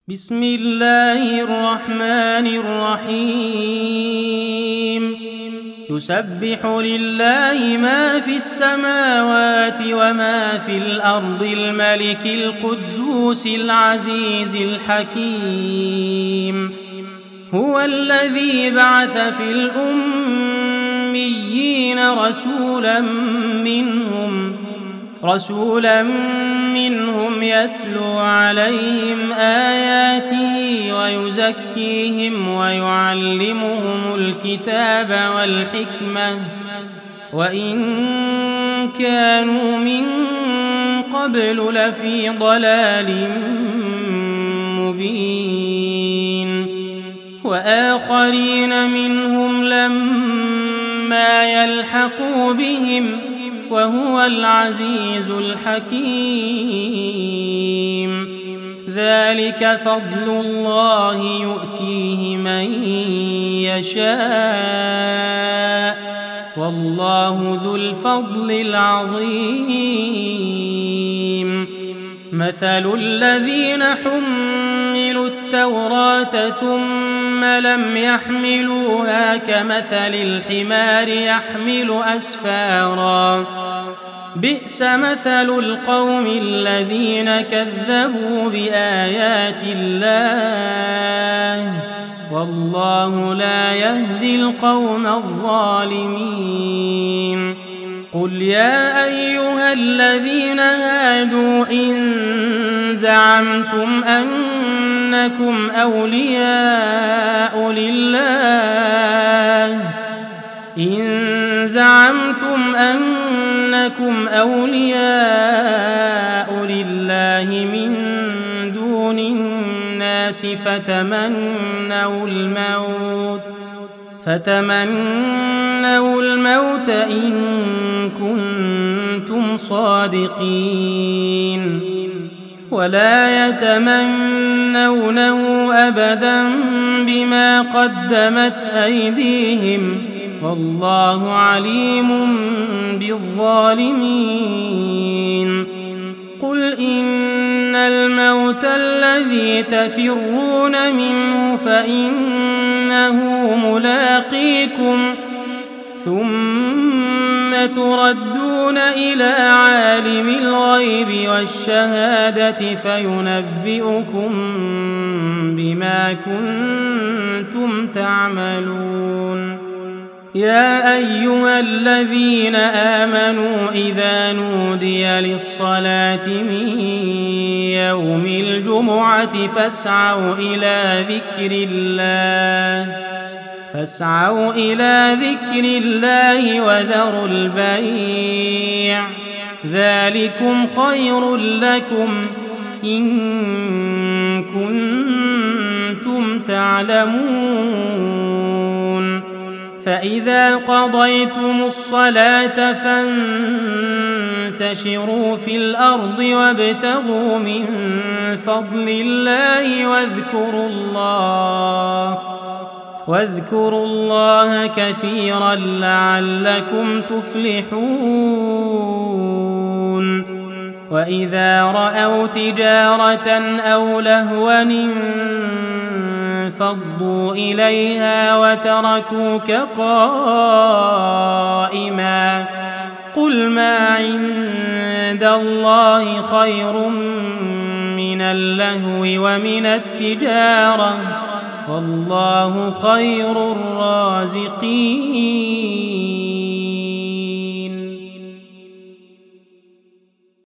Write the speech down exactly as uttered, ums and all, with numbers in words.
بسم الله الرحمن الرحيم يسبح لله ما في السماوات وما في الأرض الملك القدوس العزيز الحكيم هو الذي بعث في الأميين رسولا منهم رسولا منهم يتلو عليهم آياته ويزكيهم ويعلمهم الكتاب والحكمة وإن كانوا من قبل لفي ضلال مبين وآخرين منهم لما يلحقوا بهم وهو العزيز الحكيم ذلك فضل الله يؤتيه من يشاء والله ذو الفضل العظيم مثل الذين حملوا التوراة ثم لم يحملوها كمثل الحمار يحمل أسفارا بئس مثل القوم الذين كذبوا بآيات الله والله لا يهدي القوم الظالمين قل يا أيها الذين هادوا إن زعمتم أنكم أولياء لله إن زعمتم أنكم أولياء لله من دون الناس فتمنوا الموت فتمنوا الموت إن كنتم صادقين ولا يتمنونه أبدا بما قدمت أيديهم والله عليم بالظالمين قل إن الموت الذي تفرون منه فإنه ملاقيكم ثم تردون إلى عالم الغيب والشهادة فينبئكم بما كنتم تعملون يا أيها الذين آمنوا إذا نودي للصلاة من يوم الجمعة فاسعوا إلى ذكر الله فاسعوا إلى ذكر الله وذروا البيع ذلكم خير لكم إن كنتم تعلمون فإذا قضيتم الصلاة فانتشروا في الأرض وابتغوا من فضل الله واذكروا الله واذكروا الله كثيرا لعلكم تفلحون وإذا رأوا تجارة أو لهوا انفضوا إليها وتركوك قائما قل ما عند الله خير من اللهو ومن التجارة والله خير الرازقين